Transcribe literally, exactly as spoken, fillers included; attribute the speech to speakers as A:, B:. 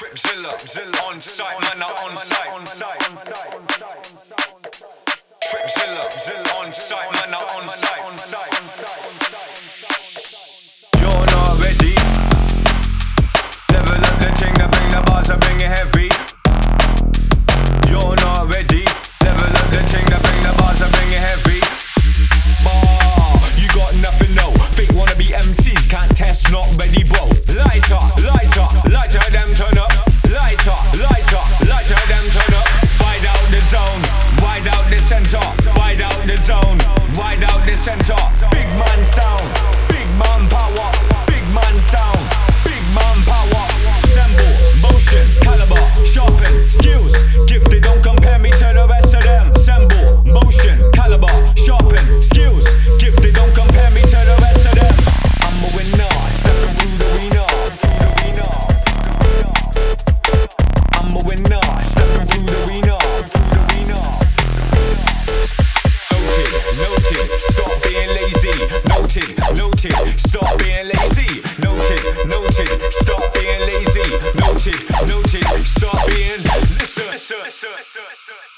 A: Tripzilla, on site, man, are on site. Tripzilla, on site, man, are on site. You're not ready. Level up the ting, the bring the bars, I bring it heavy. You're not ready. Level up the ting, the bring the bars, I bring it heavy. Bar, you got nothing, no. Fake wanna be M Cs, can't test, not ready, bro. Lighter, lighter, lighter, them turn up. Lighter, lighter, lighter, them turn up. Wide out the zone, wide out the center. Wide out the zone, wide out the center. Big man sound, big man power. Big man sound, big man power. Assemble, motion, caliber, sharpen, skills. Gifted, don't compare me to the rest of them. Assemble, motion, caliber, sharpen, skills. Gifted, don't compare me to the rest of them. I'm a winner, stepping through the arena. I'm a winner, stepping through the arena. Noted, noted, stop being lazy. Noted, noted, stop being lazy. Noted, noted, stop being lazy. Noted, noted, stop being. Listen, listen, listen.